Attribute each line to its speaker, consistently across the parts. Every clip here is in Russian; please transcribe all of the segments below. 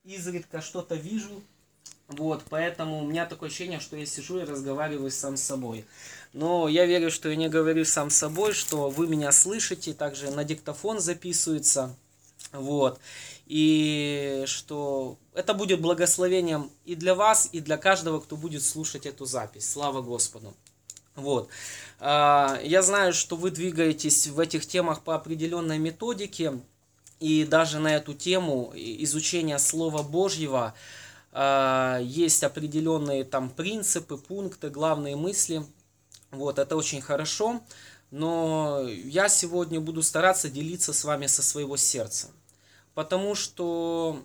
Speaker 1: изредка что-то вижу. Вот, поэтому у меня такое ощущение, что я сижу и разговариваю сам с собой. Но я верю, что я не говорю сам с собой, что вы меня слышите, также на диктофон записывается. Вот. И что это будет благословением и для вас, и для каждого, кто будет слушать эту запись. Слава Господу. Вот. Я знаю, что вы двигаетесь в этих темах по определенной методике. И даже на эту тему изучения Слова Божьего есть определенные там принципы, пункты, главные мысли. Вот, это очень хорошо. Но я сегодня буду стараться делиться с вами со своего сердца. Потому что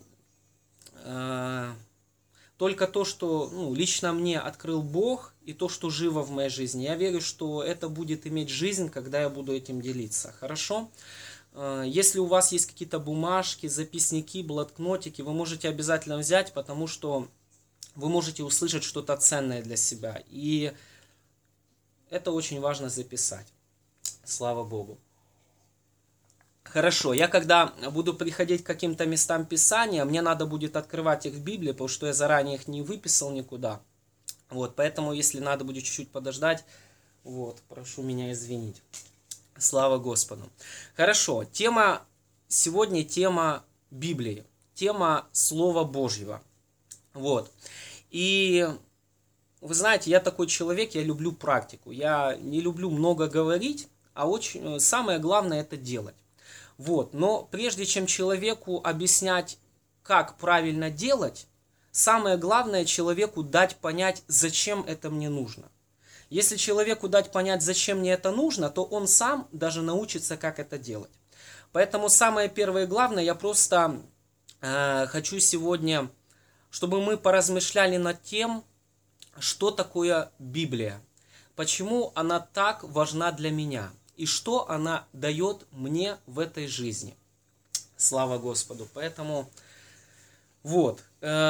Speaker 1: только то, что лично мне открыл Бог, и то, что живо в моей жизни, я верю, что это будет иметь жизнь, когда я буду этим делиться. Хорошо? Если у вас есть какие-то бумажки, записники, блокнотики, вы можете обязательно взять, потому что вы можете услышать что-то ценное для себя. И это очень важно записать. Слава Богу. Хорошо, я когда буду приходить к каким-то местам Писания, мне надо будет открывать их в Библии, потому что я заранее их не выписал никуда. Вот, поэтому, если надо будет чуть-чуть подождать, вот, прошу меня извинить. Слава Господу. Хорошо, сегодня тема Библии, тема Слова Божьего. Вот. И вы знаете, я такой человек, я люблю практику. Я не люблю много говорить, а самое главное это делать. Вот. Но прежде чем человеку объяснять, как правильно делать, самое главное человеку дать понять, зачем это мне нужно. Если человеку дать понять, зачем мне это нужно, то он сам даже научится, как это делать. Поэтому самое первое и главное, я просто хочу сегодня, чтобы мы поразмышляли над тем, что такое Библия, почему она так важна для меня и что она дает мне в этой жизни. Слава Господу. Поэтому вот.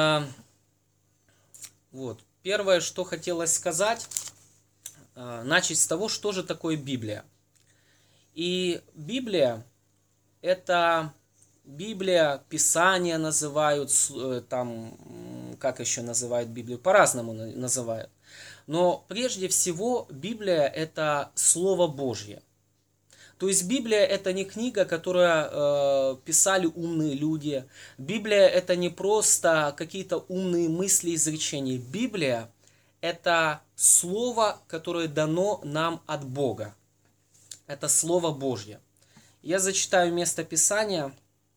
Speaker 1: Первое, что хотелось сказать, начать с того, что же такое Библия. И Библия, это Библия, Писание называют, там, как еще называют Библию, по-разному называют. Но прежде всего Библия это Слово Божье. То есть Библия это не книга, которую писали умные люди. Библия это не просто какие-то умные мысли, изречения. Библия это Слово, которое дано нам от Бога. Это Слово Божье. Я зачитаю место Писания.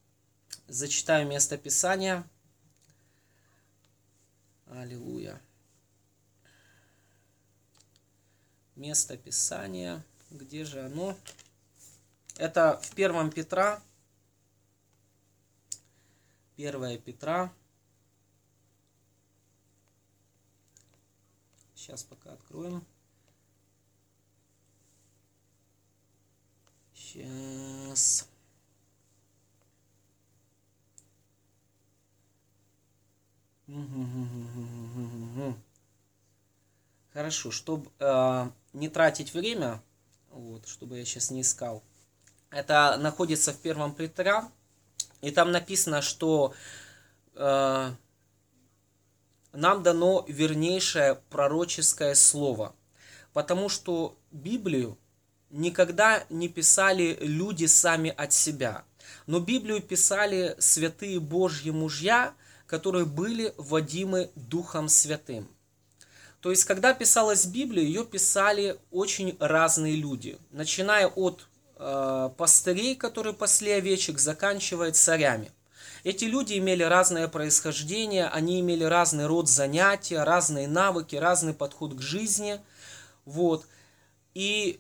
Speaker 1: Аллилуйя. Место Писания. Где же оно? Это в 1 Петра. 1 Петра. Сейчас пока откроем. Сейчас. Хорошо, чтобы не тратить время, вот, чтобы я сейчас не искал. Это находится в 1 Петра, и там написано, что нам дано вернейшее пророческое слово, потому что Библию никогда не писали люди сами от себя, но Библию писали святые Божьи мужья, которые были водимы Духом Святым. То есть, когда писалась Библия, ее писали очень разные люди, начиная от пастырей, которые пасли овечек, заканчивая царями. Эти люди имели разное происхождение, они имели разный род занятия, разные навыки, разный подход к жизни. Вот. И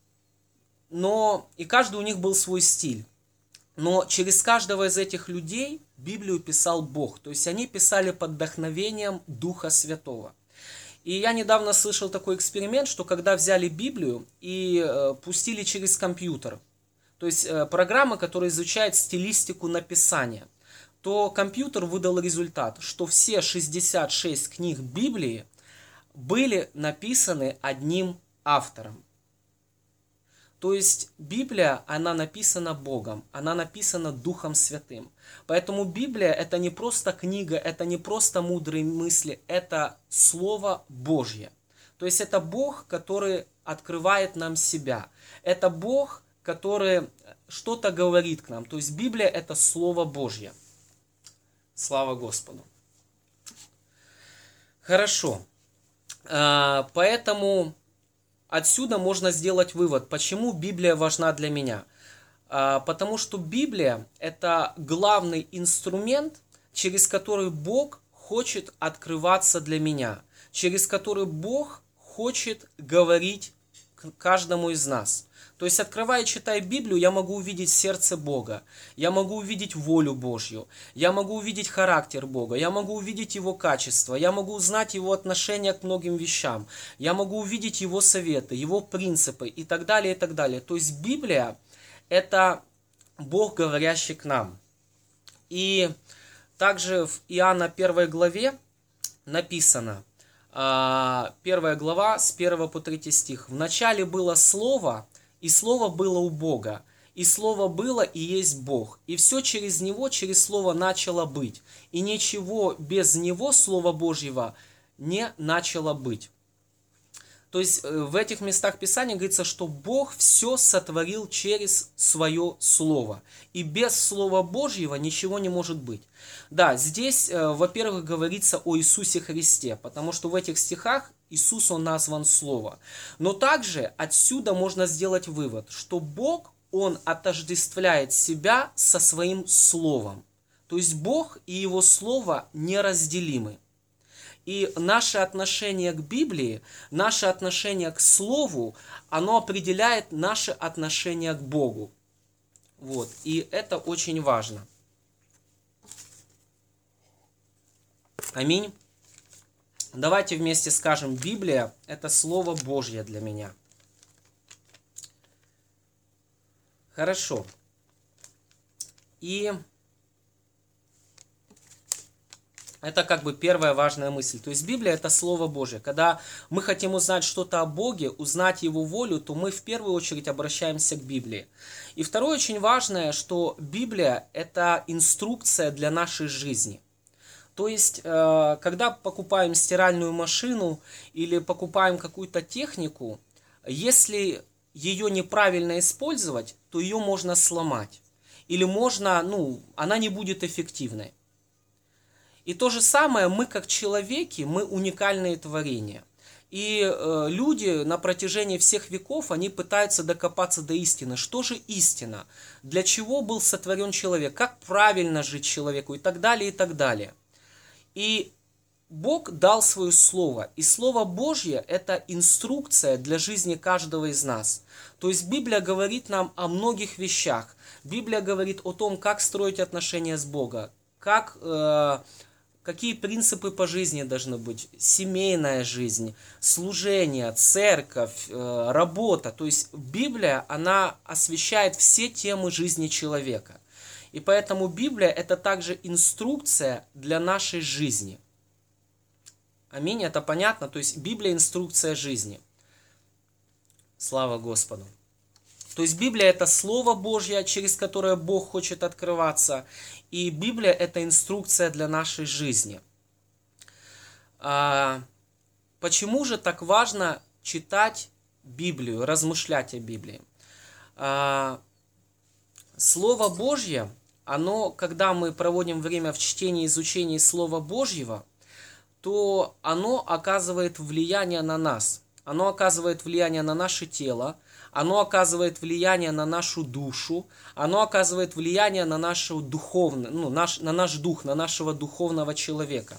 Speaker 1: каждый у них был свой стиль. Но через каждого из этих людей Библию писал Бог. То есть они писали под вдохновением Духа Святого. И я недавно слышал такой эксперимент, что когда взяли Библию и пустили через компьютер, то есть программа, которая изучает стилистику написания, то компьютер выдал результат, что все 66 книг Библии были написаны одним автором. То есть Библия, она написана Богом, она написана Духом Святым. Поэтому Библия это не просто книга, это не просто мудрые мысли, это Слово Божье. То есть это Бог, который открывает нам себя. Это Бог, который что-то говорит к нам. То есть Библия это Слово Божье. Слава Господу. Хорошо. Поэтому отсюда можно сделать вывод, почему Библия важна для меня. Потому что Библия это главный инструмент, через который Бог хочет открываться для меня, через который Бог хочет говорить к каждому из нас. То есть, открывая и читая Библию, я могу увидеть сердце Бога, я могу увидеть волю Божью, я могу увидеть характер Бога, я могу увидеть Его качество, я могу узнать Его отношение к многим вещам, я могу увидеть Его советы, Его принципы и так далее, и так далее. То есть, Библия – это Бог, говорящий к нам. И также в Иоанна 1 главе написано, 1 глава с 1 по 3 стих. «В начале было Слово, и Слово было у Бога, и Слово было и есть Бог, и все через Него, через Слово начало быть, и ничего без Него, Слова Божьего, не начало быть». То есть в этих местах Писания говорится, что Бог все сотворил через Свое Слово. И без Слова Божьего ничего не может быть. Да, здесь, во-первых, говорится о Иисусе Христе, потому что в этих стихах Иисус, Он назван Слово. Но также отсюда можно сделать вывод, что Бог, Он отождествляет себя со Своим Словом. То есть Бог и Его Слово неразделимы. И наше отношение к Библии, наше отношение к Слову, оно определяет наше отношение к Богу. Вот. И это очень важно. Аминь. Давайте вместе скажем, Библия – это Слово Божье для меня. Хорошо. И это как бы первая важная мысль. То есть Библия – это Слово Божье. Когда мы хотим узнать что-то о Боге, узнать Его волю, то мы в первую очередь обращаемся к Библии. И второе очень важное, что Библия – это инструкция для нашей жизни. То есть, когда покупаем стиральную машину или покупаем какую-то технику, если ее неправильно использовать, то ее можно сломать. Или можно, она не будет эффективной. И то же самое мы, как человеки, мы уникальные творения. И люди на протяжении всех веков, они пытаются докопаться до истины. Что же истина? Для чего был сотворен человек? Как правильно жить человеку? И так далее, и так далее. И Бог дал свое Слово. И Слово Божье – это инструкция для жизни каждого из нас. То есть Библия говорит нам о многих вещах. Библия говорит о том, как строить отношения с Богом, какие принципы по жизни должны быть, семейная жизнь, служение, церковь, работа. То есть Библия, она освещает все темы жизни человека. И поэтому Библия – это также инструкция для нашей жизни. Аминь, это понятно? То есть Библия – инструкция жизни. Слава Господу. То есть Библия – это Слово Божье, через которое Бог хочет открываться. И Библия – это инструкция для нашей жизни. Почему же так важно читать Библию, размышлять о Библии? Слово Божье, когда мы проводим время в чтении и изучении Слова Божьего, то оно оказывает влияние на нас. Оно оказывает влияние на наше тело, оно оказывает влияние на нашу душу, оно оказывает влияние на нашу духовную, на наш дух, на нашего духовного человека.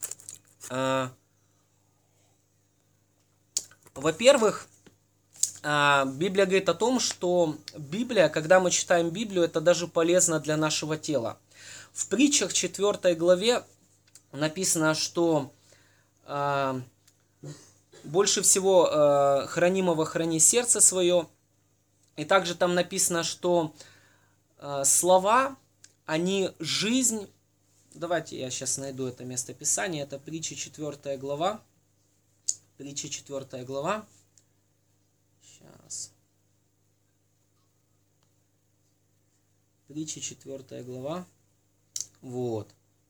Speaker 1: Во-первых, Библия говорит о том, что Библия, когда мы читаем Библию, это даже полезно для нашего тела. В притчах 4 главе написано, что больше всего хранимого храни сердце свое. И также там написано, что слова, они жизнь. Давайте я сейчас найду это место Писания. Это притча 4 глава. Притча 4 глава. Сейчас. Притчи 4 глава. Вот.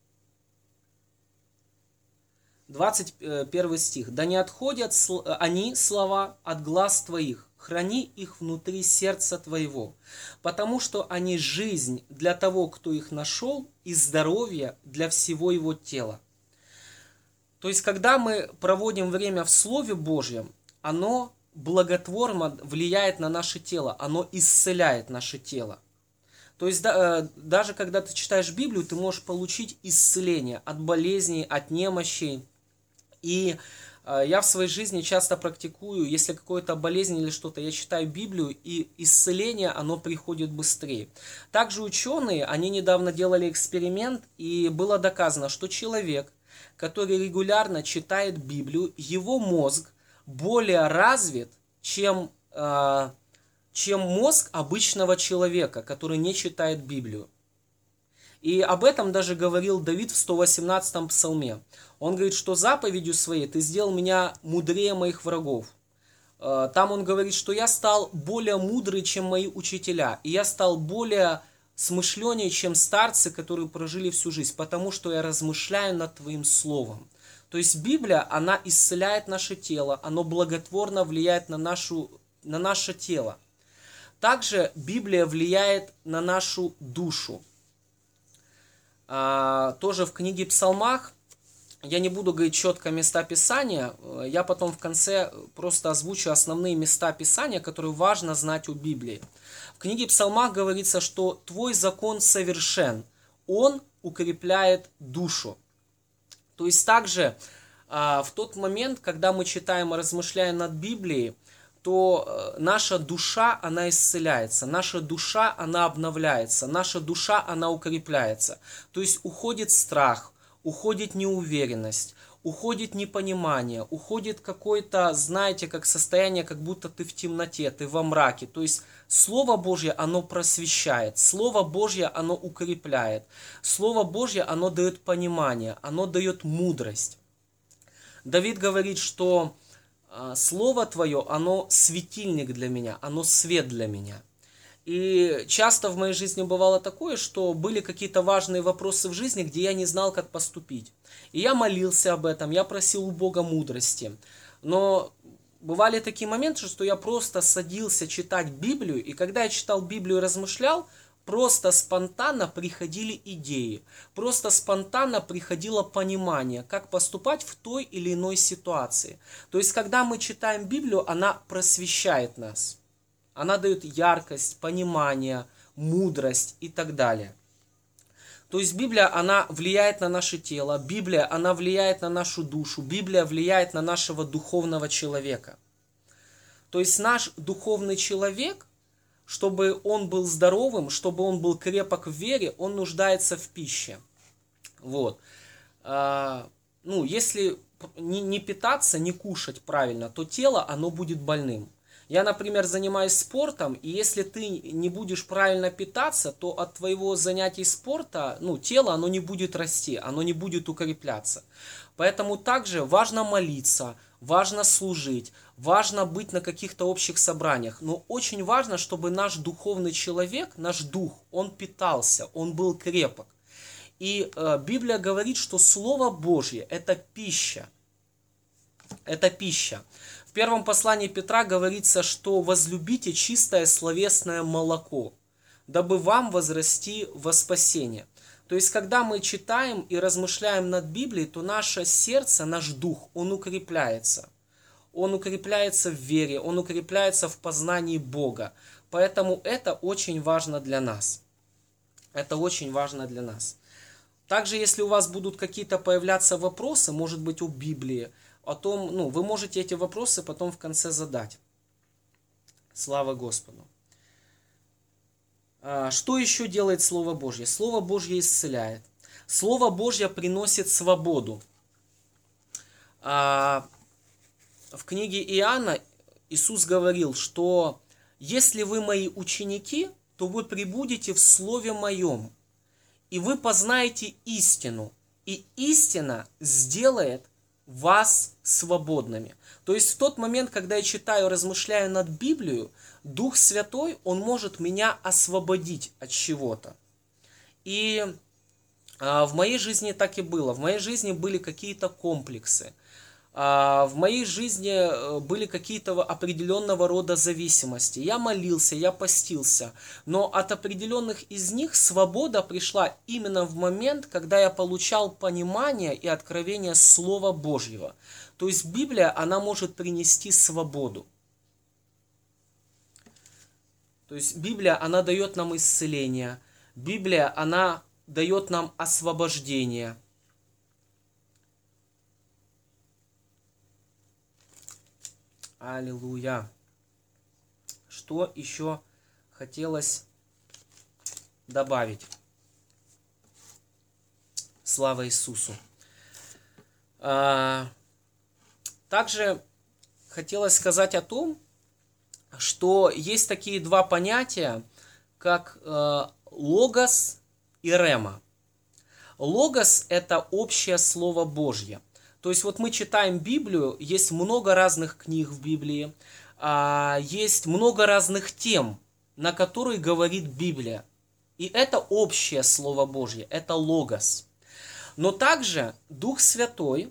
Speaker 1: 21 стих. «Да не отходят они, слова, от глаз твоих, храни их внутри сердца твоего, потому что они жизнь для того, кто их нашел, и здоровье для всего его тела». То есть, когда мы проводим время в Слове Божьем, оно благотворно влияет на наше тело, оно исцеляет наше тело. То есть, даже когда ты читаешь Библию, ты можешь получить исцеление от болезней, от немощей. И я в своей жизни часто практикую, если какая-то болезнь или что-то, я читаю Библию, и исцеление, оно приходит быстрее. Также ученые, они недавно делали эксперимент, и было доказано, что человек, который регулярно читает Библию, его мозг более развит, чем мозг обычного человека, который не читает Библию. И об этом даже говорил Давид в 118-м псалме. Он говорит, что заповедью своей ты сделал меня мудрее моих врагов. Там он говорит, что я стал более мудрый, чем мои учителя, и я стал более смышленнее, чем старцы, которые прожили всю жизнь, потому что я размышляю над Твоим Словом. То есть Библия, она исцеляет наше тело, оно благотворно влияет на наше тело. Также Библия влияет на нашу душу. Тоже в книге Псалмах, я не буду говорить четко места Писания, я потом в конце просто озвучу основные места Писания, которые важно знать у Библии. В книге Псалмах говорится, что «Твой закон совершен, он укрепляет душу». То есть также в тот момент, когда мы читаем и размышляем над Библией, то наша душа, она исцеляется, наша душа, она обновляется, наша душа, она укрепляется. То есть уходит страх, уходит неуверенность, уходит непонимание, уходит какое-то, знаете, как состояние, как будто ты в темноте, ты во мраке. То есть Слово Божье, оно просвещает, Слово Божье, оно укрепляет, Слово Божье, оно дает понимание, оно дает мудрость. Давид говорит, что Слово Твое, оно светильник для меня, оно свет для меня. И часто в моей жизни бывало такое, что были какие-то важные вопросы в жизни, где я не знал, как поступить. И я молился об этом, я просил у Бога мудрости. Но бывали такие моменты, что я просто садился читать Библию, и когда я читал Библию и размышлял, просто спонтанно приходили идеи, просто спонтанно приходило понимание, как поступать в той или иной ситуации. То есть, когда мы читаем Библию, она просвещает нас. Она дает яркость, понимание, мудрость и так далее. То есть Библия, она влияет на наше тело, Библия, она влияет на нашу душу, Библия влияет на нашего духовного человека. То есть наш духовный человек, чтобы он был здоровым, чтобы он был крепок в вере, он нуждается в пище. Вот. Если не питаться, не кушать правильно, то тело, оно будет больным. Я, например, занимаюсь спортом, и если ты не будешь правильно питаться, то от твоего занятия спорта, тело, оно не будет расти, оно не будет укрепляться. Поэтому также важно молиться, важно служить, важно быть на каких-то общих собраниях. Но очень важно, чтобы наш духовный человек, наш дух, он питался, он был крепок. И Библия говорит, что Слово Божье – это пища. Это пища. В первом послании Петра говорится, что возлюбите чистое словесное молоко, дабы вам возрасти во спасение. То есть, когда мы читаем и размышляем над Библией, то наше сердце, наш дух, он укрепляется. Он укрепляется в вере, он укрепляется в познании Бога. Поэтому это очень важно для нас. Это очень важно для нас. Также, если у вас будут какие-то появляться вопросы, может быть, о Библии, о том, вы можете эти вопросы потом в конце задать. Слава Господу. Что еще делает Слово Божье? Слово Божье исцеляет. Слово Божье приносит свободу. В книге Иоанна Иисус говорил, что если вы мои ученики, то вы пребудете в Слове Моем, и вы познаете истину, и истина сделает вас свободными. То есть в тот момент, когда я читаю, размышляю над Библией, Дух Святой, Он может меня освободить от чего-то. И в моей жизни так и было. В моей жизни были какие-то комплексы. В моей жизни были какие-то определенного рода зависимости. Я молился, я постился, но от определенных из них свобода пришла именно в момент, когда я получал понимание и откровение Слова Божьего. То есть Библия, она может принести свободу. То есть Библия, она дает нам исцеление. Библия, она дает нам освобождение. Аллилуйя. Что еще хотелось добавить? Слава Иисусу. Также хотелось сказать о том, что есть такие два понятия, как логос и рема. Логос – это общее Слово Божье. То есть вот мы читаем Библию, есть много разных книг в Библии, есть много разных тем, на которые говорит Библия. И это общее Слово Божье, это логос. Но также Дух Святой,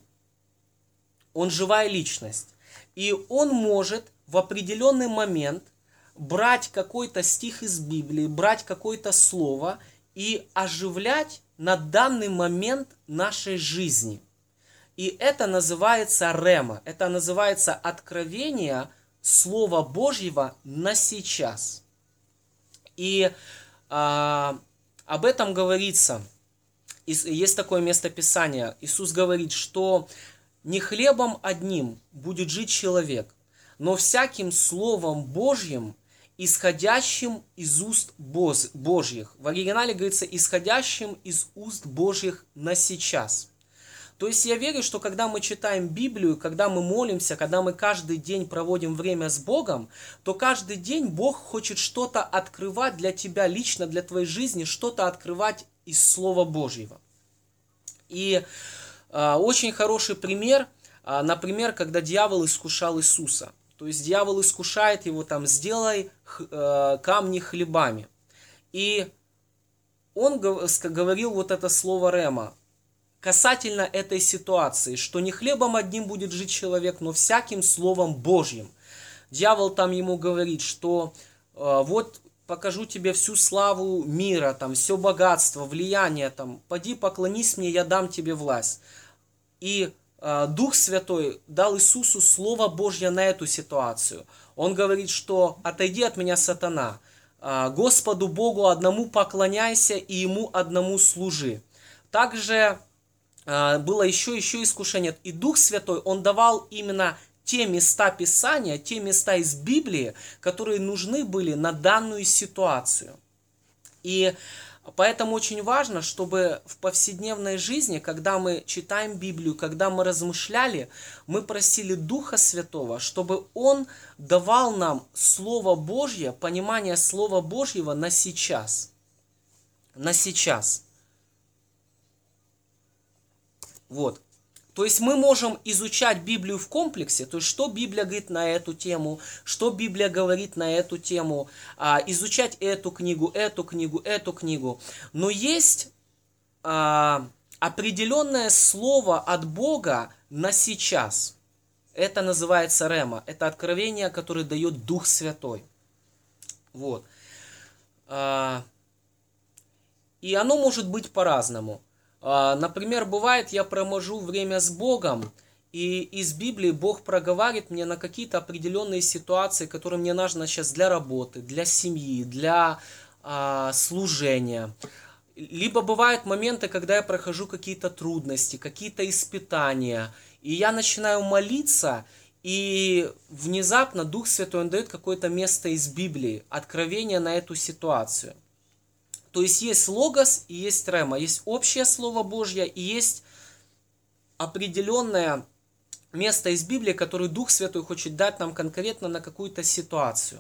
Speaker 1: Он живая личность. И Он может в определенный момент брать какой-то стих из Библии, брать какое-то слово и оживлять на данный момент нашей жизни. И это называется рема, это называется откровение Слова Божьего на сейчас. И об этом говорится, есть такое местописание, Иисус говорит, что не хлебом одним будет жить человек, но всяким Словом Божьим, исходящим из уст Божьих. В оригинале говорится, исходящим из уст Божьих на сейчас. То есть я верю, что когда мы читаем Библию, когда мы молимся, когда мы каждый день проводим время с Богом, то каждый день Бог хочет что-то открывать для тебя лично, для твоей жизни, что-то открывать из Слова Божьего. И очень хороший пример, например, когда дьявол искушал Иисуса. То есть дьявол искушает его, там, сделай камни хлебами. И он говорил вот это слово рема касательно этой ситуации, что не хлебом одним будет жить человек, но всяким Словом Божьим. Дьявол там ему говорит, что вот покажу тебе всю славу мира, там, все богатство, влияние, там, поди поклонись мне, я дам тебе власть. И Дух Святой дал Иисусу Слово Божье на эту ситуацию. Он говорит, что отойди от меня, сатана, Господу Богу одному поклоняйся и Ему одному служи. Также было еще искушение. И Дух Святой, Он давал именно те места Писания, те места из Библии, которые нужны были на данную ситуацию. И поэтому очень важно, чтобы в повседневной жизни, когда мы читаем Библию, когда мы размышляли, мы просили Духа Святого, чтобы Он давал нам Слово Божье, понимание Слова Божьего на сейчас. На сейчас. Вот. То есть мы можем изучать Библию в комплексе, то есть что Библия говорит на эту тему, что Библия говорит на эту тему, изучать эту книгу, эту книгу, эту книгу. Но есть определенное слово от Бога на сейчас. Это называется рема, это откровение, которое дает Дух Святой. Вот. И оно может быть по-разному. Например, бывает, я провожу время с Богом, и из Библии Бог проговаривает мне на какие-то определенные ситуации, которые мне нужны сейчас для работы, для семьи, для служения. Либо бывают моменты, когда я прохожу какие-то трудности, какие-то испытания, и я начинаю молиться, и внезапно Дух Святой, Он дает какое-то место из Библии, откровение на эту ситуацию. То есть логос и есть рема, есть общее Слово Божье и есть определенное место из Библии, которое Дух Святой хочет дать нам конкретно на какую-то ситуацию.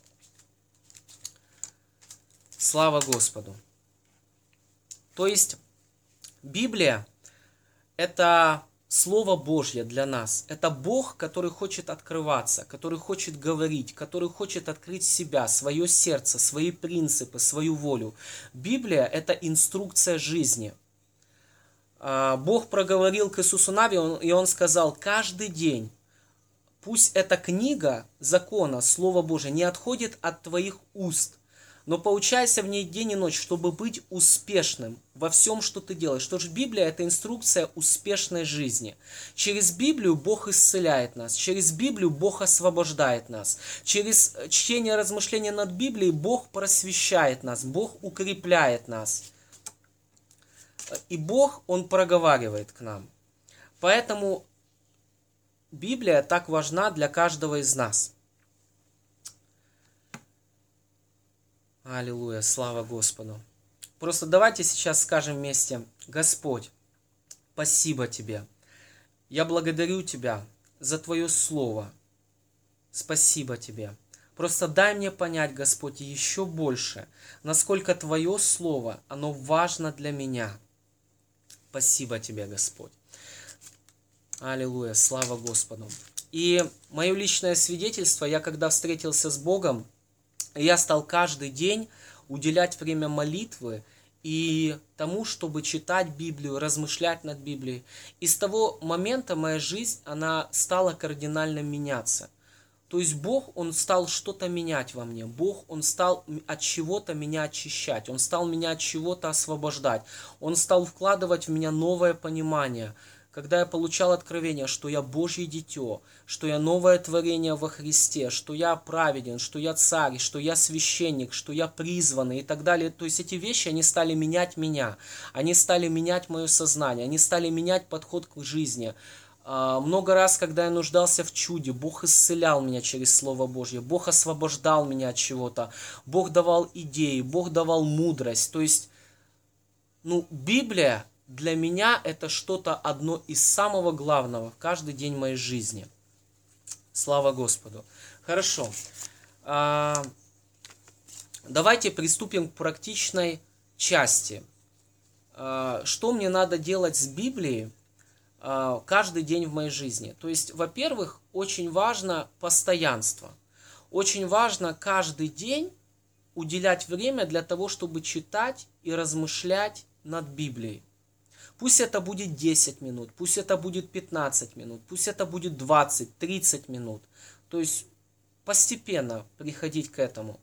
Speaker 1: Слава Господу! То есть Библия – это Слово Божье для нас – это Бог, который хочет открываться, который хочет говорить, который хочет открыть себя, свое сердце, свои принципы, свою волю. Библия – это инструкция жизни. Бог проговорил к Иисусу Навину, и Он сказал: каждый день пусть эта книга закона, Слово Божие, не отходит от твоих уст, но поучайся в ней день и ночь, чтобы быть успешным во всем, что ты делаешь. Что же Библия – это инструкция успешной жизни. Через Библию Бог исцеляет нас, через Библию Бог освобождает нас. Через чтение, размышления над Библией Бог просвещает нас, Бог укрепляет нас. И Бог, Он проговаривает к нам. Поэтому Библия так важна для каждого из нас. Аллилуйя, слава Господу. Просто давайте сейчас скажем вместе: Господь, спасибо Тебе. Я благодарю Тебя за Твое Слово. Спасибо Тебе. Просто дай мне понять, Господь, еще больше, насколько Твое Слово, оно важно для меня. Спасибо Тебе, Господь. Аллилуйя, слава Господу. И мое личное свидетельство: я когда встретился с Богом, я стал каждый день уделять время молитвы и тому, чтобы читать Библию, размышлять над Библией. И с того момента моя жизнь, она стала кардинально меняться. То есть Бог, Он стал что-то менять во мне. Бог, Он стал от чего-то меня очищать. Он стал меня от чего-то освобождать. Он стал вкладывать в меня новое понимание. Когда я получал откровение, что я Божье дитё, что я новое творение во Христе, что я праведен, что я царь, что я священник, что я призванный и так далее. То есть эти вещи, они стали менять меня, они стали менять мое сознание, они стали менять подход к жизни. Много раз, когда я нуждался в чуде, Бог исцелял меня через Слово Божье, Бог освобождал меня от чего-то, Бог давал идеи, Бог давал мудрость. То есть, Библия для меня это что-то одно из самого главного в каждый день моей жизни. Слава Господу. Хорошо. Давайте приступим к практичной части. Что мне надо делать с Библией каждый день в моей жизни? То есть, во-первых, очень важно постоянство. Очень важно каждый день уделять время для того, чтобы читать и размышлять над Библией. Пусть это будет 10 минут, пусть это будет 15 минут, пусть это будет 20-30 минут. То есть постепенно приходить к этому.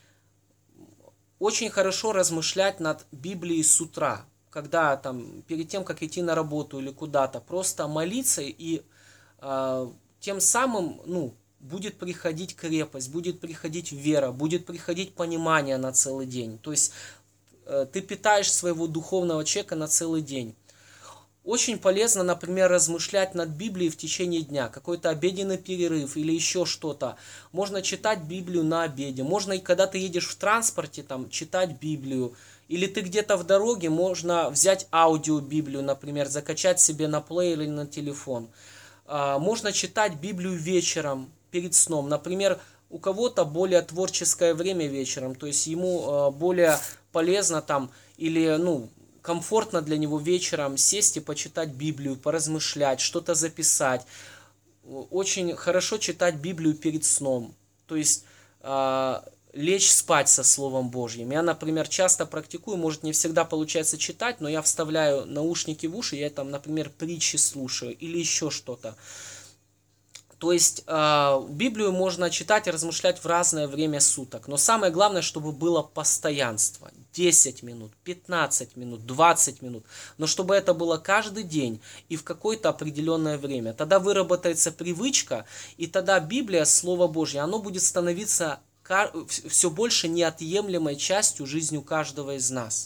Speaker 1: Очень хорошо размышлять над Библией с утра, когда перед тем, как идти на работу или куда-то, просто молиться, и тем самым будет приходить крепость, будет приходить вера, будет приходить понимание на целый день. То есть ты питаешь своего духовного человека на целый день. Очень полезно, например, размышлять над Библией в течение дня, какой-то обеденный перерыв или еще что-то. Можно читать Библию на обеде, можно, и когда ты едешь в транспорте, читать Библию. Или ты где-то в дороге, можно взять аудио-Библию, например, закачать себе на плеер или на телефон. Можно читать Библию вечером, перед сном. Например, у кого-то более творческое время вечером, то есть ему более полезно или комфортно для него вечером сесть и почитать Библию, поразмышлять, что-то записать. Очень хорошо читать Библию перед сном, то есть лечь спать со Словом Божьим. Я, например, часто практикую, может, не всегда получается читать, но я вставляю наушники в уши, я например, притчи слушаю или еще что-то. То есть Библию можно читать и размышлять в разное время суток. Но самое главное, чтобы было постоянство. 10 минут, 15 минут, 20 минут. Но чтобы это было каждый день и в какое-то определенное время. Тогда выработается привычка, и тогда Библия, Слово Божье, оно будет становиться все больше неотъемлемой частью жизни каждого из нас.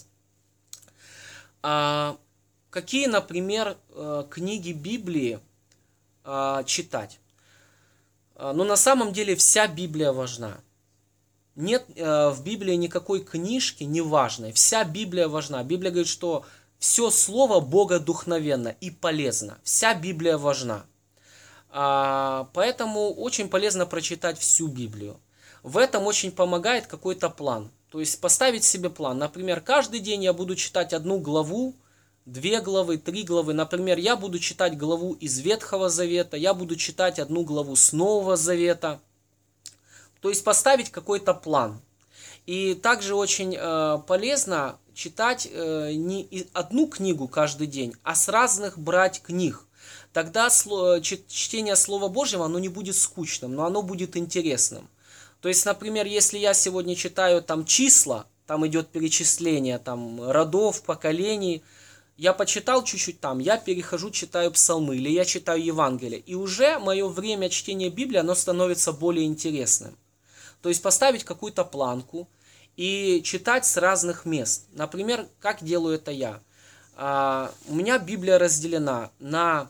Speaker 1: Какие, например, книги Библии читать? Но на самом деле вся Библия важна. Нет в Библии никакой книжки неважной. Вся Библия важна. Библия говорит, что все слово Бога духновенно и полезно. Вся Библия важна. Поэтому очень полезно прочитать всю Библию. В этом очень помогает какой-то план. То есть поставить себе план. Например, каждый день я буду читать одну главу 2 главы, 3 главы. Например, я буду читать главу из Ветхого Завета, я буду читать одну главу с Нового Завета. То есть поставить какой-то план. И также очень полезно читать не одну книгу каждый день, а с разных брать книг. Тогда чтение Слова Божьего, оно не будет скучным, но оно будет интересным. То есть, например, если я сегодня читаю там числа, там идет перечисление там родов, поколений, я почитал чуть-чуть там, я перехожу, читаю псалмы, или я читаю Евангелие. И уже мое время чтения Библии, оно становится более интересным. То есть поставить какую-то планку и читать с разных мест. Например, как делаю это я? У меня Библия разделена на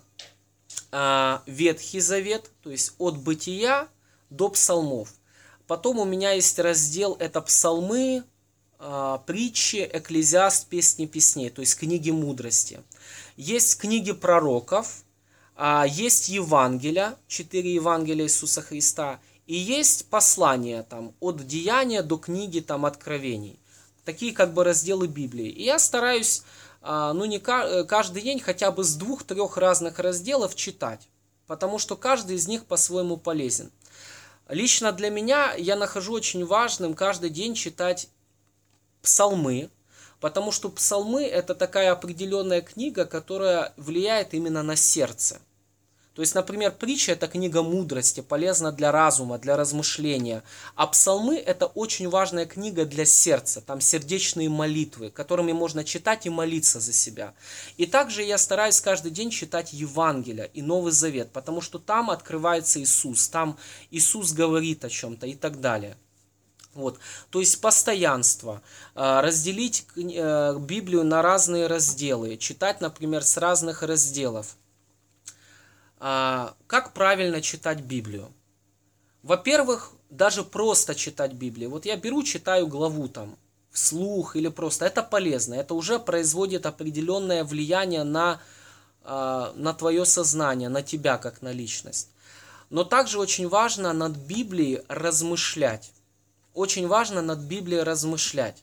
Speaker 1: Ветхий Завет, то есть от Бытия до Псалмов. Потом у меня есть раздел, это Псалмы, Притчи, Экклезиаст, Песни песней, то есть книги мудрости. Есть книги пророков, есть Евангелия, 4 Евангелия Иисуса Христа, и есть послания там, от Деяния до книги там, Откровений. Такие как бы разделы Библии. И я стараюсь не каждый день хотя бы с 2-3 разных разделов читать, потому что каждый из них по-своему полезен. Лично для меня я нахожу очень важным каждый день читать псалмы, потому что псалмы это такая определенная книга, которая влияет именно на сердце. То есть, например, притча это книга мудрости, полезна для разума, для размышления. А псалмы это очень важная книга для сердца, там сердечные молитвы, которыми можно читать и молиться за себя. И также я стараюсь каждый день читать Евангелие и Новый Завет, потому что там открывается Иисус, там Иисус говорит о чем-то и так далее. Вот. То есть постоянство, разделить Библию на разные разделы, читать, например, с разных разделов. Как правильно читать Библию? Во-первых, даже просто читать Библию. Вот я беру, читаю главу там вслух или просто. Это полезно. Это уже производит определенное влияние на твое сознание, на тебя как на личность. Но также очень важно над Библией размышлять. Очень важно над Библией размышлять.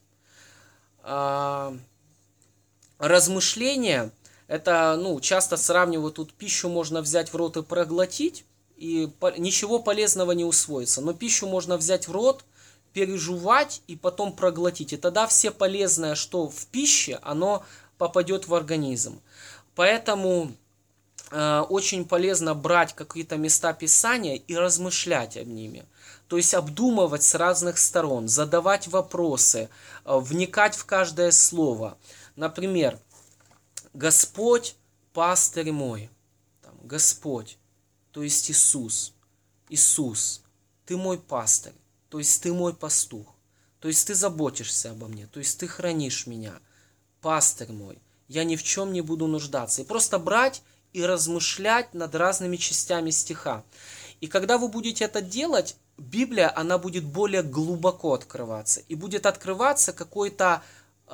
Speaker 1: Размышление это, часто сравнивают, тут пищу можно взять в рот и проглотить, и ничего полезного не усвоится. Но пищу можно взять в рот, пережевать и потом проглотить. И тогда все полезное, что в пище, оно попадет в организм. Поэтому очень полезно брать какие-то места Писания и размышлять об ними. То есть обдумывать с разных сторон, задавать вопросы, вникать в каждое слово. Например, Господь, пастырь мой, Господь, то есть Иисус, ты мой пастырь, то есть ты мой пастух, то есть ты заботишься обо мне, то есть ты хранишь меня, пастырь мой, я ни в чем не буду нуждаться. И просто брать и размышлять над разными частями стиха. И когда вы будете это делать, Библия, она будет более глубоко открываться, и будет открываться какой-то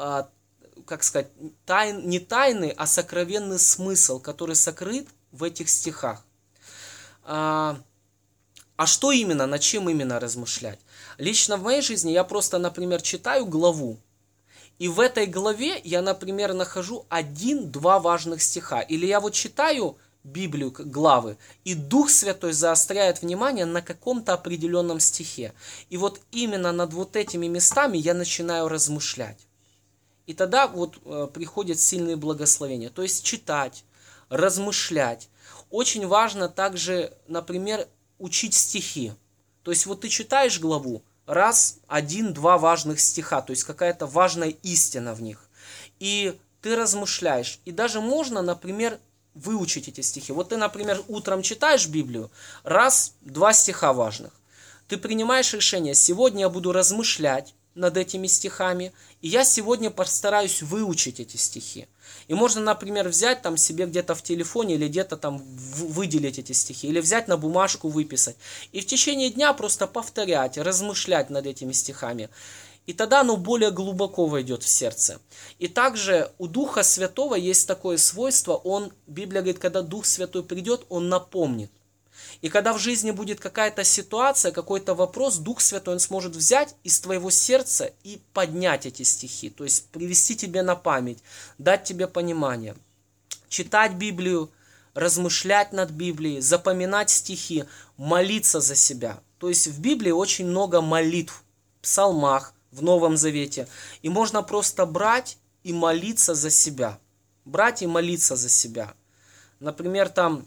Speaker 1: не тайный, а сокровенный смысл, который сокрыт в этих стихах. А что именно, над чем именно размышлять? Лично в моей жизни я просто, например, читаю главу, и в этой главе я, например, нахожу 1-2 важных стиха. Или я вот читаю Библию, главы, и Дух Святой заостряет внимание на каком-то определенном стихе. И вот именно над вот этими местами я начинаю размышлять. И тогда вот приходят сильные благословения. То есть читать, размышлять. Очень важно также, например, учить стихи. То есть вот ты читаешь главу, 1-2 важных стиха, то есть какая-то важная истина в них. И ты размышляешь. И даже можно, например, выучить эти стихи. Вот ты, например, утром читаешь Библию, 2 стиха важных. Ты принимаешь решение, сегодня я буду размышлять над этими стихами, и я сегодня постараюсь выучить эти стихи. И можно, например, взять там себе где-то в телефоне или где-то там выделить эти стихи, или взять на бумажку, выписать. И в течение дня просто повторять, размышлять над этими стихами. И тогда оно более глубоко войдет в сердце. И также у Духа Святого есть такое свойство, Библия говорит, когда Дух Святой придет, Он напомнит. И когда в жизни будет какая-то ситуация, какой-то вопрос, Дух Святой, Он сможет взять из твоего сердца и поднять эти стихи. То есть привести тебе на память, дать тебе понимание. Читать Библию, размышлять над Библией, запоминать стихи, молиться за себя. То есть в Библии очень много молитв, в псалмах, в Новом Завете. И можно просто брать и молиться за себя. Брать и молиться за себя. Например, там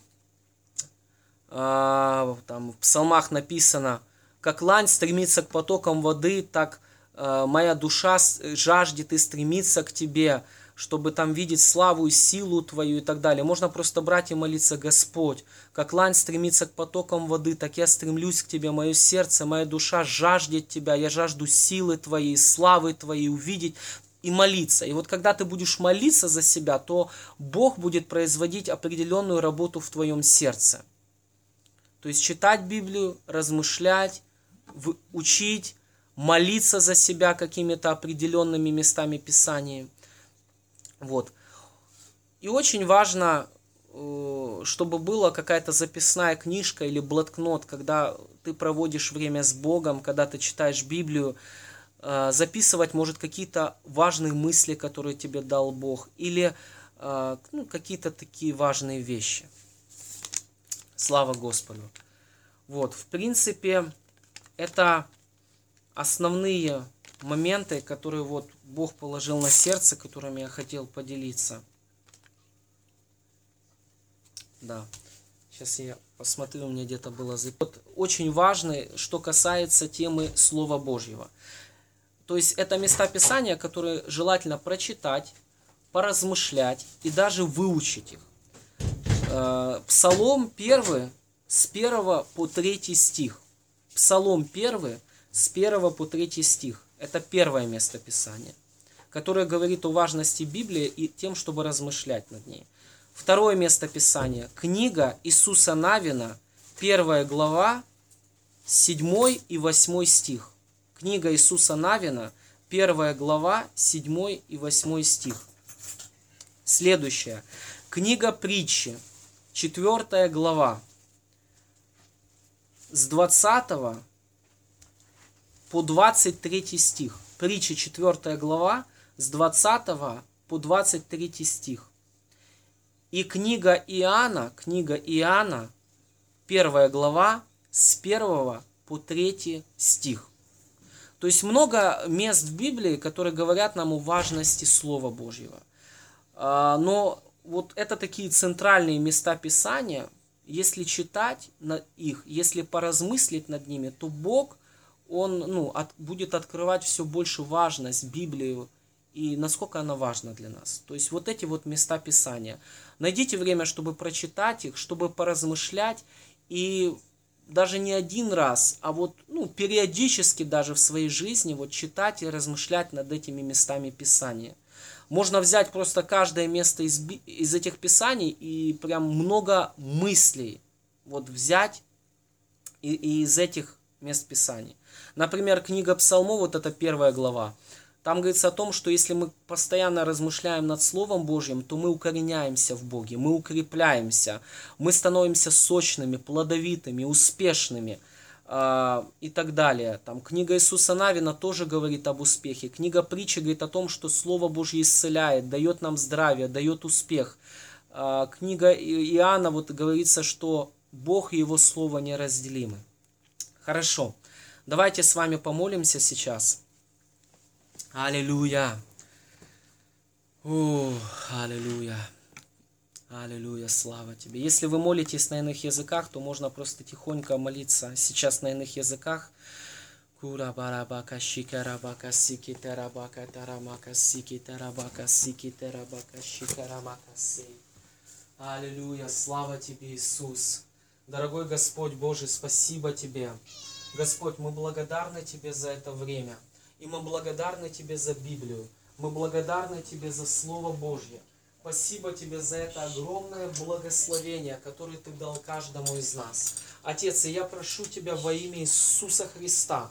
Speaker 1: в псалмах написано: «Как лань стремится к потокам воды, так моя душа жаждет и стремится к тебе, чтобы там видеть славу и силу твою» и так далее. Можно просто брать и молиться: «Господь, как лань стремится к потокам воды, так я стремлюсь к тебе, мое сердце, моя душа жаждет тебя, я жажду силы твоей, славы твоей увидеть». И молиться. И вот когда ты будешь молиться за себя, то Бог будет производить определенную работу в твоем сердце. То есть читать Библию, размышлять, учить, молиться за себя какими-то определенными местами Писания. Вот. И очень важно, чтобы была какая-то записная книжка или блокнот, когда ты проводишь время с Богом, когда ты читаешь Библию, записывать, может, какие-то важные мысли, которые тебе дал Бог, или какие-то такие важные вещи. Слава Господу. Вот, в принципе, это основные моменты, которые вот Бог положил на сердце, которыми я хотел поделиться. Да, сейчас я посмотрю, у меня где-то было записано. Вот, очень важно, что касается темы Слова Божьего. То есть это места Писания, которые желательно прочитать, поразмышлять и даже выучить их. Псалом 1 с 1 по 3 стих. Псалом 1 с 1 по 3 стих. Это первое место Писания, которое говорит о важности Библии и тем, чтобы размышлять над ней. Второе место Писания. Книга Иисуса Навина, 1 глава, 7 и 8 стих. Книга Иисуса Навина, 1 глава, 7 и 8 стих. Следующее. Книга Притчи, 4 глава, с 20 по 23 стих. Притчи, 4 глава, с 20 по 23 стих. И книга Иоанна, 1 глава, с 1 по 3 стих. То есть много мест в Библии, которые говорят нам о важности Слова Божьего. Но вот это такие центральные места Писания. Если читать их, если поразмыслить над ними, то Бог, Он будет открывать все больше важность Библии и насколько она важна для нас. То есть вот эти вот места Писания. Найдите время, чтобы прочитать их, чтобы поразмышлять и даже не один раз, а вот периодически даже в своей жизни вот читать и размышлять над этими местами Писания. Можно взять просто каждое место из этих Писаний и прям много мыслей вот взять и из этих мест Писаний. Например, книга Псалмов, вот это 1 глава. Там говорится о том, что если мы постоянно размышляем над Словом Божьим, то мы укореняемся в Боге, мы укрепляемся, мы становимся сочными, плодовитыми, успешными и так далее. Там книга Иисуса Навина тоже говорит об успехе. Книга Притчи говорит о том, что Слово Божье исцеляет, дает нам здравие, дает успех. Книга Иоанна вот говорится, что Бог и Его Слово неразделимы. Хорошо, давайте с вами помолимся сейчас. Аллилуйя. Аллилуйя. Аллилуйя, слава Тебе. Если вы молитесь на иных языках, то можно просто тихонько молиться сейчас на иных языках. Аллилуйя, слава Тебе, Иисус. Дорогой Господь Божий, спасибо Тебе. Господь, мы благодарны Тебе за это время. И мы благодарны Тебе за Библию. Мы благодарны Тебе за Слово Божье. Спасибо Тебе за это огромное благословение, которое Ты дал каждому из нас. Отец, и я прошу Тебя во имя Иисуса Христа,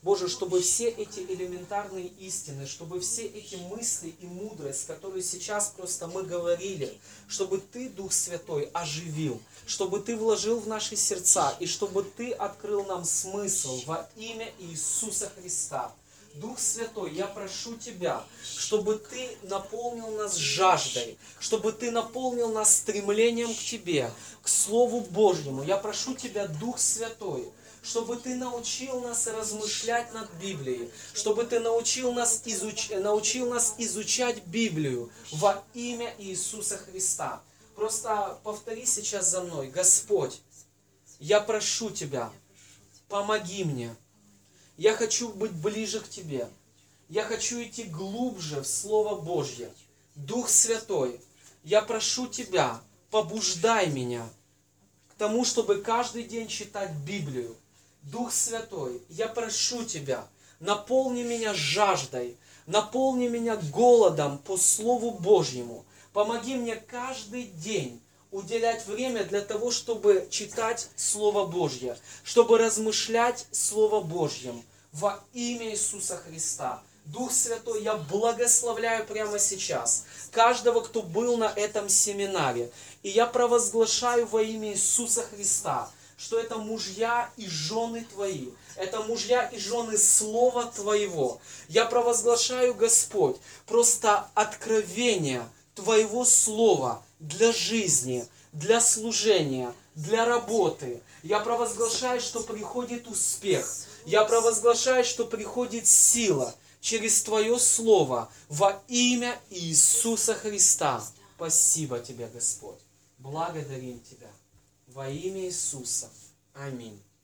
Speaker 1: Боже, чтобы все эти элементарные истины, чтобы все эти мысли и мудрость, которые сейчас просто мы говорили, чтобы Ты, Дух Святой, оживил, чтобы Ты вложил в наши сердца, и чтобы Ты открыл нам смысл во имя Иисуса Христа. Дух Святой, я прошу Тебя, чтобы Ты наполнил нас жаждой, чтобы Ты наполнил нас стремлением к Тебе, к Слову Божьему. Я прошу Тебя, Дух Святой, чтобы Ты научил нас размышлять над Библией, чтобы Ты научил нас изучать Библию во имя Иисуса Христа. Просто повтори сейчас за мной: Господь, я прошу Тебя, помоги мне. Я хочу быть ближе к Тебе. Я хочу идти глубже в Слово Божье. Дух Святой, я прошу Тебя, побуждай меня к тому, чтобы каждый день читать Библию. Дух Святой, я прошу Тебя, наполни меня жаждой, наполни меня голодом по Слову Божьему. Помоги мне каждый день уделять время для того, чтобы читать Слово Божье, чтобы размышлять Слово Божьем во имя Иисуса Христа. Дух Святой, я благословляю прямо сейчас каждого, кто был на этом семинаре. И я провозглашаю во имя Иисуса Христа, что это мужья и жены Твои, это мужья и жены Слова Твоего. Я провозглашаю, Господь, просто откровение Твоего Слова для жизни, для служения, для работы. Я провозглашаю, что приходит успех. Я провозглашаю, что приходит сила через Твое Слово во имя Иисуса Христа. Спасибо Тебе, Господь. Благодарим Тебя во имя Иисуса. Аминь.